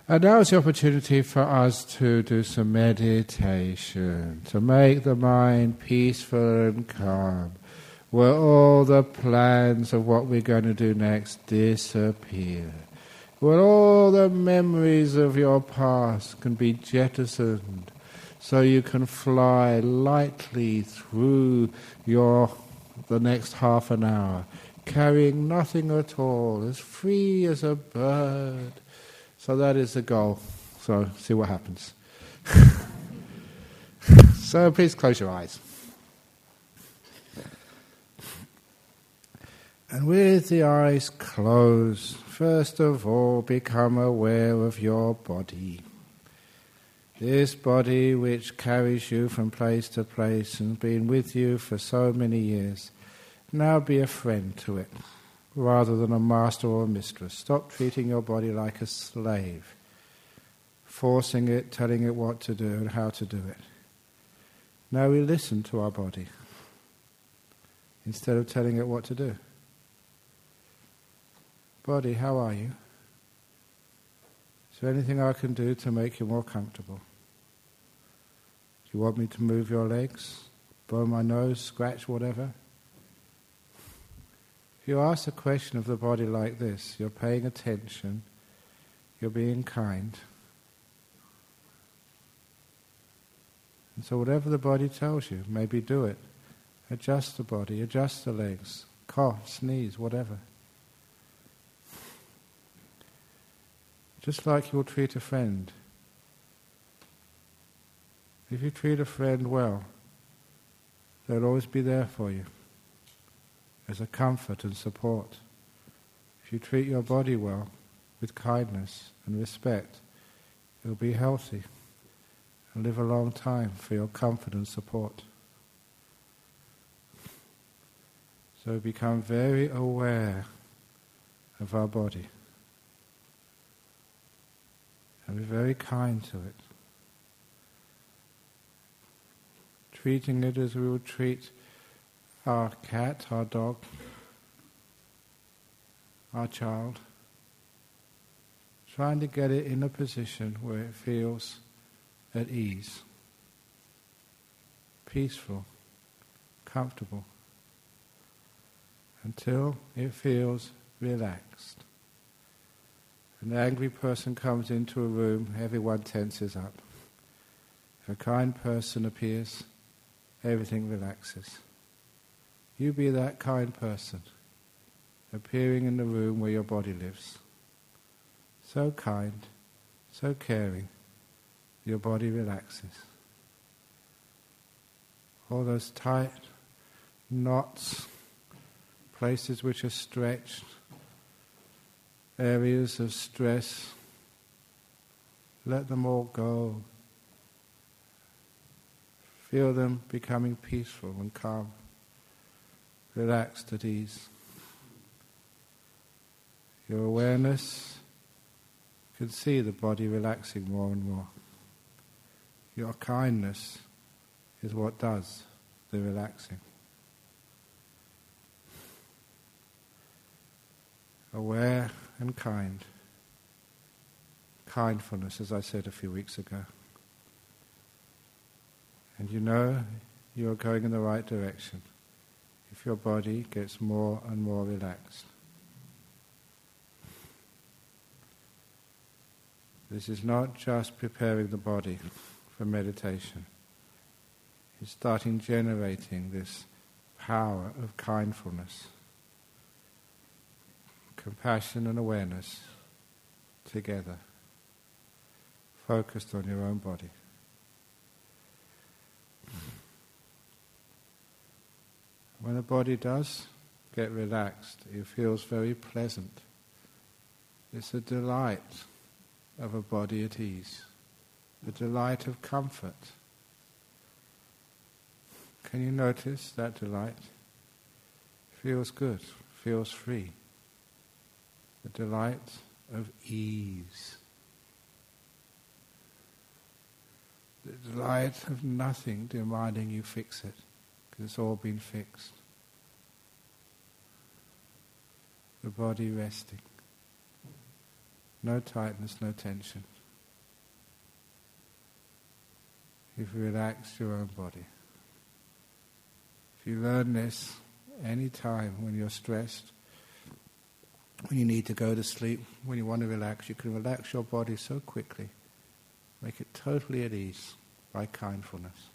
And now is the opportunity for us to do some meditation, to make the mind peaceful and calm, where all the plans of what we're going to do next disappear, where all the memories of your past can be jettisoned, so you can fly lightly through the next half an hour, carrying nothing at all, as free as a bird. So that is the goal. So see what happens. So please close your eyes. And with the eyes closed, first of all become aware of your body. This body which carries you from place to place and been with you for so many years, now be a friend to it, rather than a master or a mistress. Stop treating your body like a slave, forcing it, telling it what to do and how to do it. Now we listen to our body, instead of telling it what to do. Body, how are you? Is there anything I can do to make you more comfortable? Do you want me to move your legs, blow my nose, scratch, whatever? If you ask a question of the body like this, you're paying attention, you're being kind. And so whatever the body tells you, maybe do it. Adjust the body, adjust the legs, cough, sneeze, whatever. Just like you'll treat a friend. If you treat a friend well, they'll always be there for you as a comfort and support. If you treat your body well, with kindness and respect, you'll be healthy and live a long time for your comfort and support. So become very aware of our body and be very kind to it, treating it as we would treat our cat, our dog, our child, trying to get it in a position where it feels at ease, peaceful, comfortable, until it feels relaxed. An angry person comes into a room, everyone tenses up. If a kind person appears, everything relaxes. You be that kind person, appearing in the room where your body lives. So kind, so caring, your body relaxes. All those tight knots, places which are stretched, areas of stress, let them all go. Feel them becoming peaceful and calm, relaxed at ease. Your awareness can see the body relaxing more and more. Your kindness is what does the relaxing. Aware and kind. Kindfulness, as I said a few weeks ago. And you know you're going in the right direction if your body gets more and more relaxed. This is not just preparing the body for meditation. It's starting generating this power of kindfulness, compassion and awareness together, focused on your own body. When the body does get relaxed, it feels very pleasant. It's a delight of a body at ease, the delight of comfort. Can you notice that delight? Feels good, feels free. The delight of ease. The delight of nothing demanding you fix it, because it's all been fixed. The body resting. No tightness, no tension. you've relaxed your own body. If you learn this any time when you're stressed, when you need to go to sleep, when you want to relax, you can relax your body so quickly, make it totally at ease by kindfulness.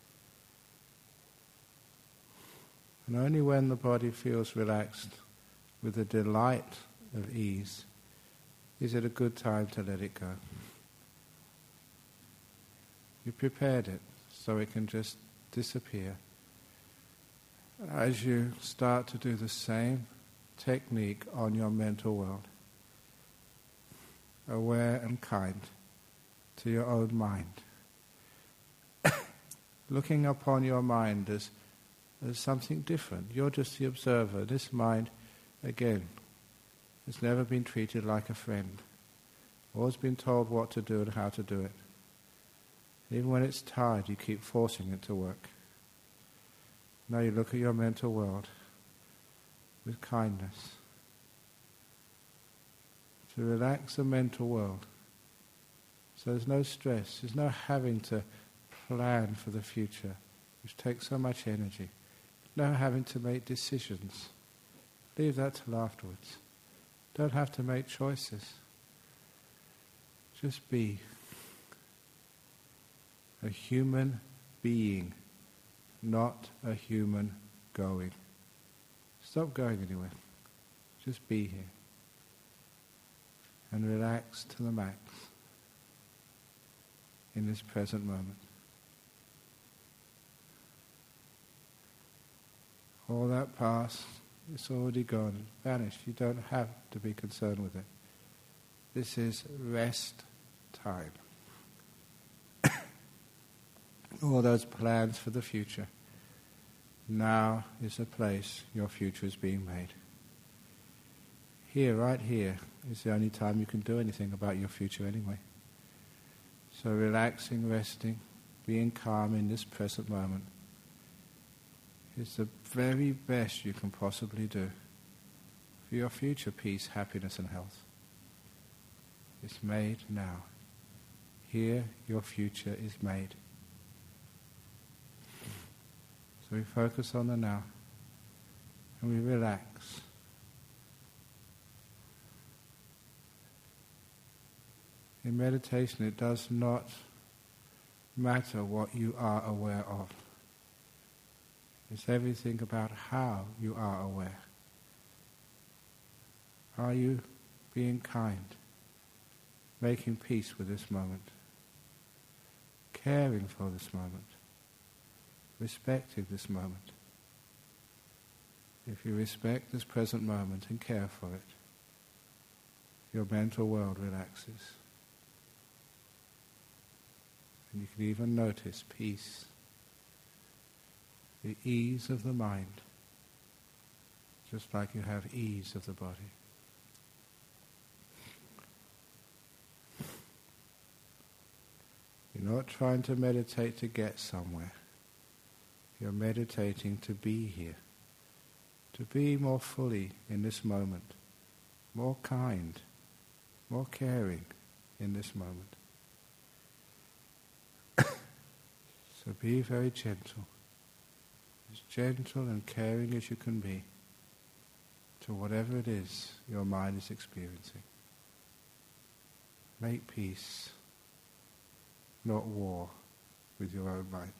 And only when the body feels relaxed with the delight of ease is it a good time to let it go. You prepared it so it can just disappear. As you start to do the same technique on your mental world, aware and kind to your own mind, looking upon your mind as something different. You're just the observer. This mind, again, has never been treated like a friend. Always been told what to do and how to do it. Even when it's tired, you keep forcing it to work. Now you look at your mental world with kindness. To relax the mental world. So there's no stress, there's no having to plan for the future, which takes so much energy. No having to make decisions. Leave that till afterwards. Don't have to make choices. Just be a human being, not a human going. Stop going anywhere. Just be here. And relax to the max in this present moment. All that past, it's already gone, vanished. You don't have to be concerned with it. This is rest time. All those plans for the future. Now is the place your future is being made. Here, right here, is the only time you can do anything about your future anyway. So relaxing, resting, being calm in this present moment is the very best you can possibly do for your future peace, happiness and health. It's made now. Here your future is made. So we focus on the now and we relax. In meditation it does not matter what you are aware of. It's everything about how you are aware. Are you being kind? Making peace with this moment? Caring for this moment? Respecting this moment? If you respect this present moment and care for it, your mental world relaxes. And you can even notice peace. The ease of the mind, just like you have ease of the body. You're not trying to meditate to get somewhere. You're meditating to be here, to be more fully in this moment, more kind, more caring in this moment. So be very gentle. As gentle and caring as you can be to whatever it is your mind is experiencing. Make peace, not war, with your own mind.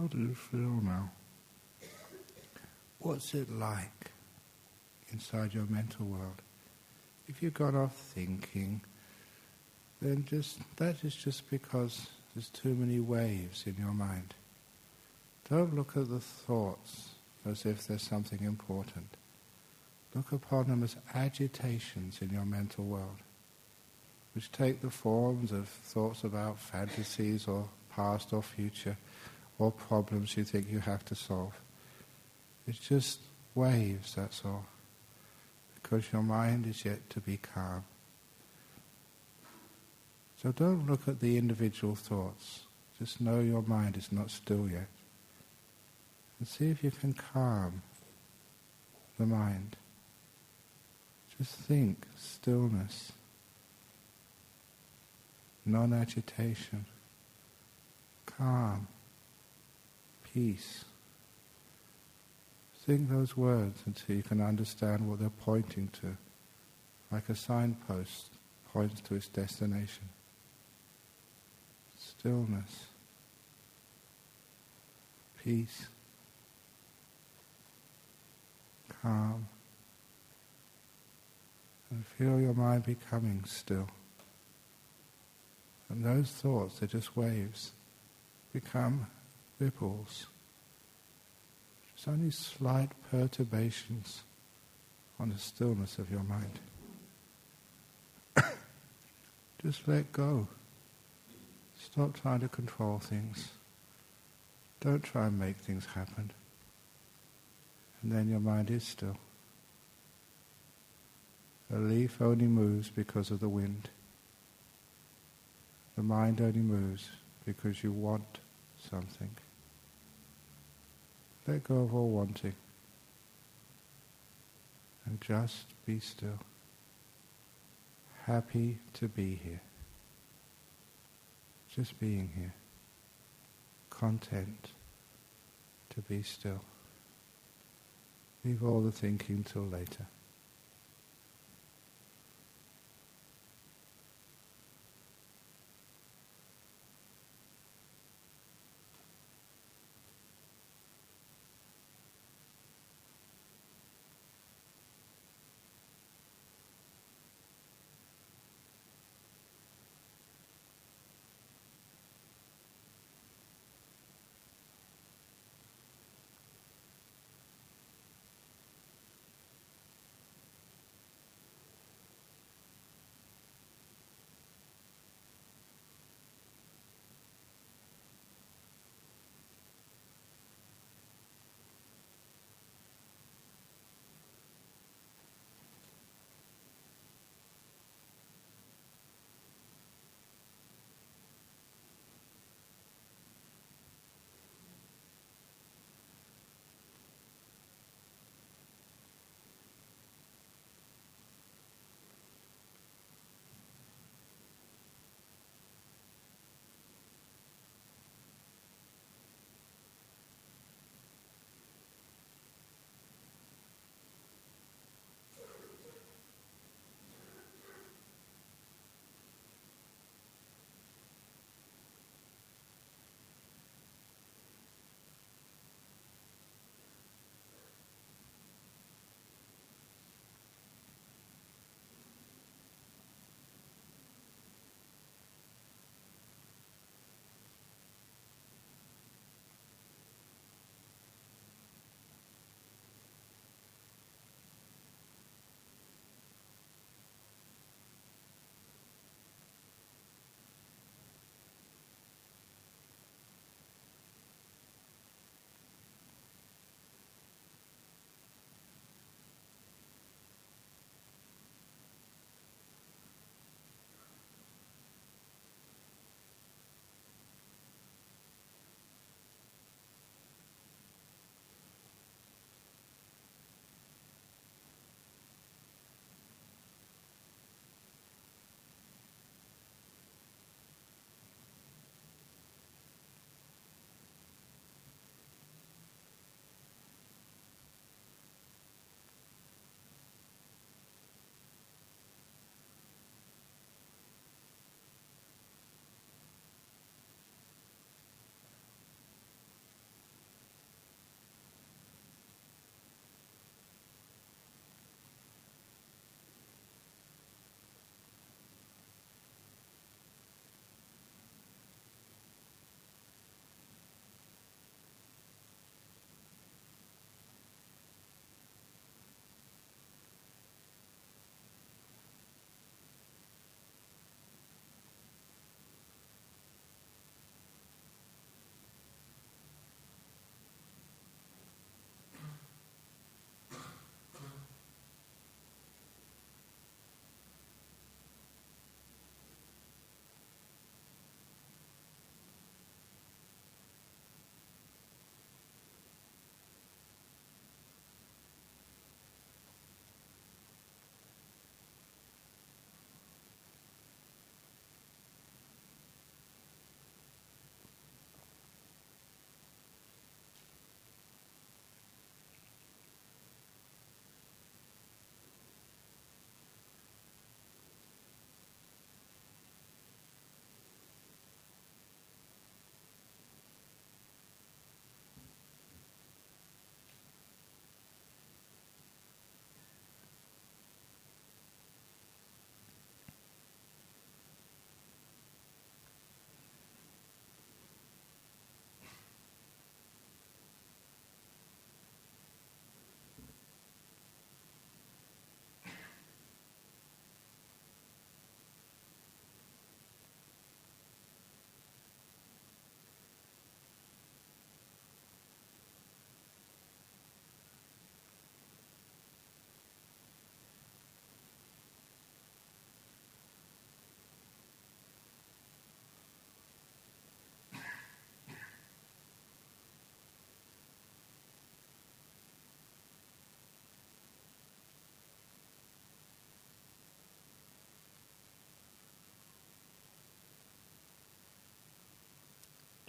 how do you feel now? What's it like inside your mental world? If you've gone off thinking, then that is just because there's too many waves in your mind. Don't look at the thoughts as if there's something important. Look upon them as agitations in your mental world, which take the forms of thoughts about fantasies or past or future, or problems you think you have to solve. It's just waves, that's all, because your mind is yet to be calm. So don't look at the individual thoughts, just know your mind is not still yet. And see if you can calm the mind. Just think, stillness, non-agitation, calm, peace. Think those words until you can understand what they're pointing to, like a signpost points to its destination. Stillness, peace, calm, and feel your mind becoming still. And those thoughts, they're just waves, become ripples. It's only slight perturbations on the stillness of your mind. Just let go. Stop trying to control things. Don't try and make things happen. And then your mind is still. A leaf only moves because of the wind. The mind only moves because you want something. Let go of all wanting. And just be still. Happy to be here. Just being here. Content to be still. Leave all the thinking till later.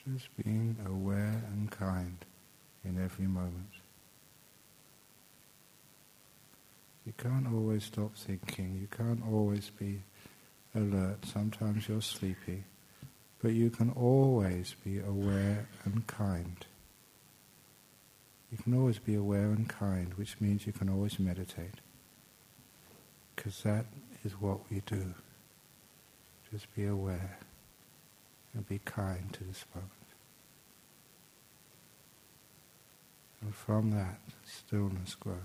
Just being aware and kind in every moment. You can't always stop thinking, you can't always be alert, sometimes you're sleepy, but you can always be aware and kind. You can always be aware and kind, which means you can always meditate, because that is what we do. Just be aware and be kind to this moment. And from that, stillness grows.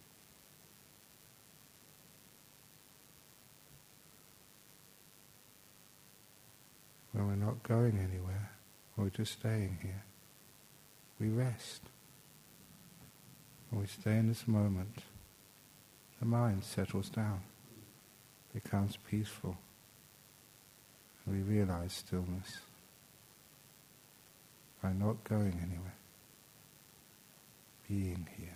When we're not going anywhere, we're just staying here, we rest. When we stay in this moment, the mind settles down, becomes peaceful, and we realize stillness by not going anywhere, being here.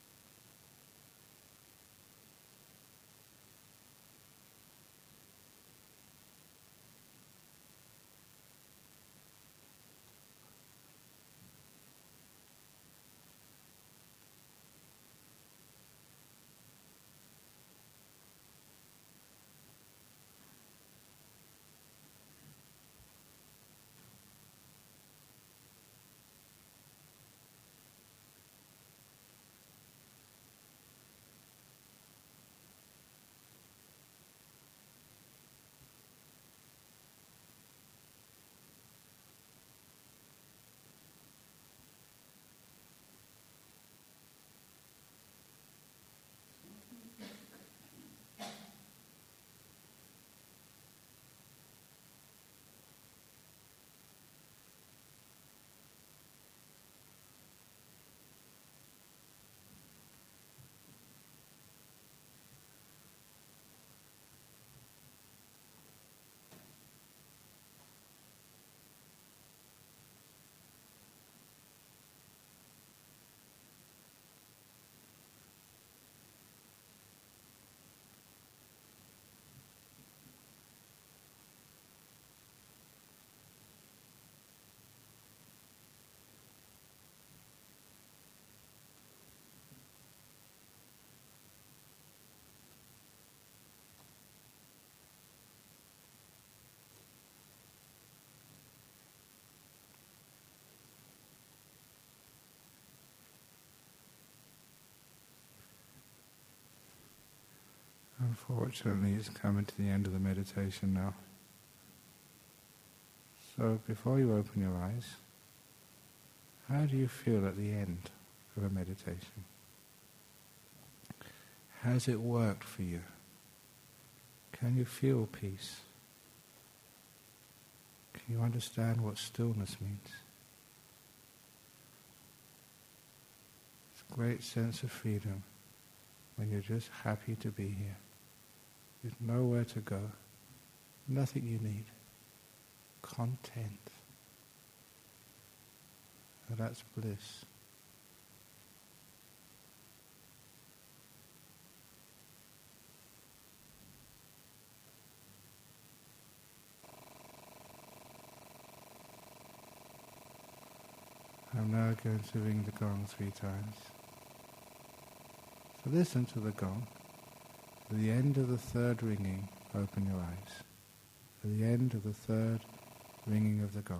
Unfortunately, it's coming to the end of the meditation now. So before you open your eyes, how do you feel at the end of a meditation? Has it worked for you? Can you feel peace? Can you understand what stillness means? It's a great sense of freedom when you're just happy to be here. There's nowhere to go, nothing you need. Content. And that's bliss. I'm now going to ring the gong 3 times. So listen to the gong. At the end of the 3rd ringing, open your eyes. At the end of the 3rd ringing of the gong.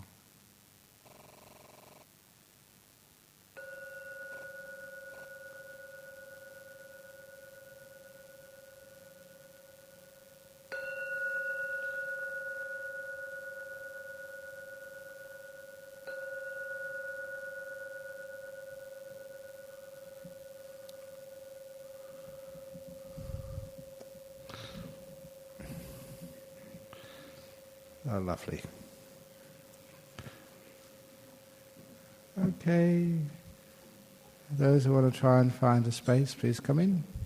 Oh, lovely. Okay. Those who want to try and find a space, please come in.